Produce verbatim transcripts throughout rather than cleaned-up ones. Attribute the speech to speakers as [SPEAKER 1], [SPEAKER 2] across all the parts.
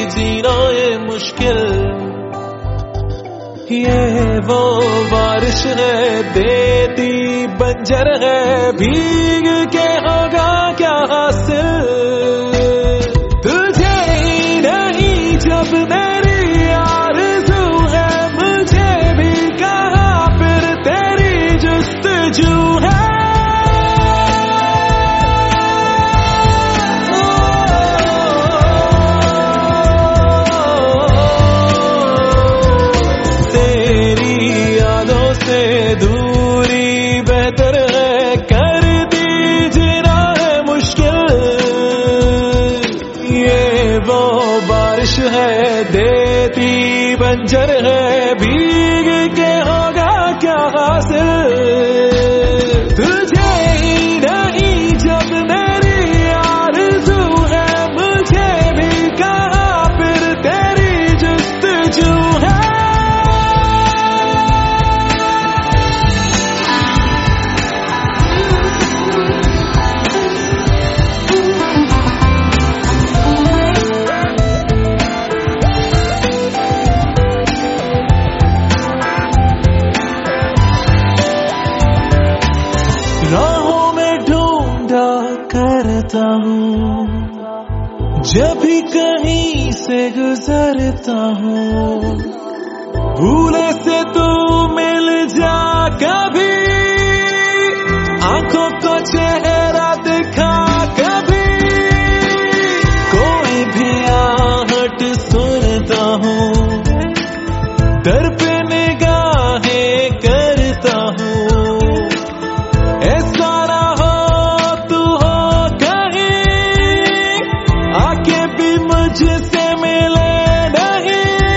[SPEAKER 1] जीना ये मुश्किल। ये वो बारिश है देती बंजर है, भीग के होगा क्या हासिल। तुझे ही नहीं जब मेरी आरज़ू है, मुझे भी कहाँ फिर तेरी जुस्तजू है। दूरी बेहतर है, कर दी जीना है मुश्किल। ये वो बारिश है देती बंजर है, भीग के होगा क्या हासिल। तुझे ही नहीं जब मेरी आरज़ू है, मुझे भी कहाँ फिर तेरी जुस्तजू है। राहों में ढूंढा करता हूँ, जब भी कहीं से गुजरता हूँ। भूले से तू मिल जा कभी, आंखों को चेहरा दिखा कभी। कोई भी आहट सुनता हूँ, दर पे निगाहें करता हूँ। ऐसा ना हो तू हो कहीं, आके भी मुझसे मिले नहीं।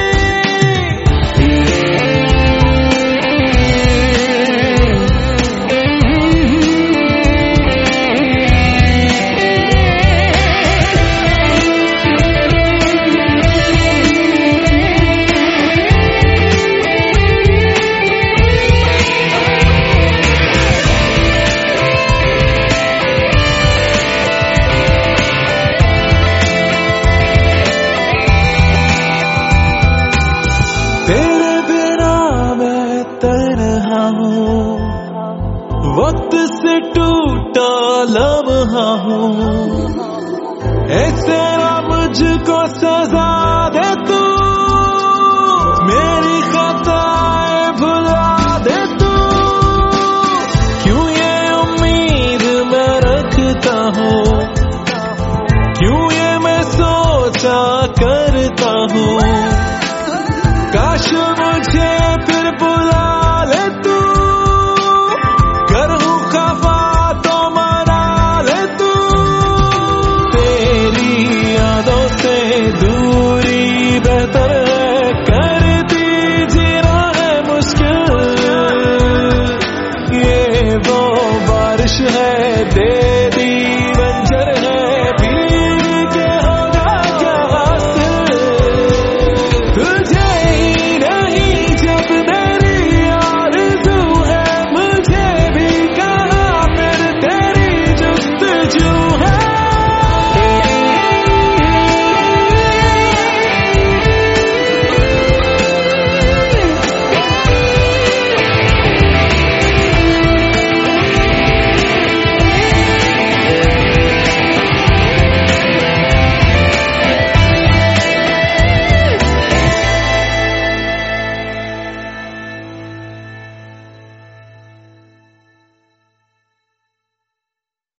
[SPEAKER 1] तेरे बिना मैं तन्हा हूँ, वक्त से टूटा लम्हा हूँ। ऐसे ना मुझको सजा दे तू, मेरी खताएं भुला दे तू। क्यों ये उम्मीद मैं रखता हूँ, क्यों ये मैं सोचा करता हूँ।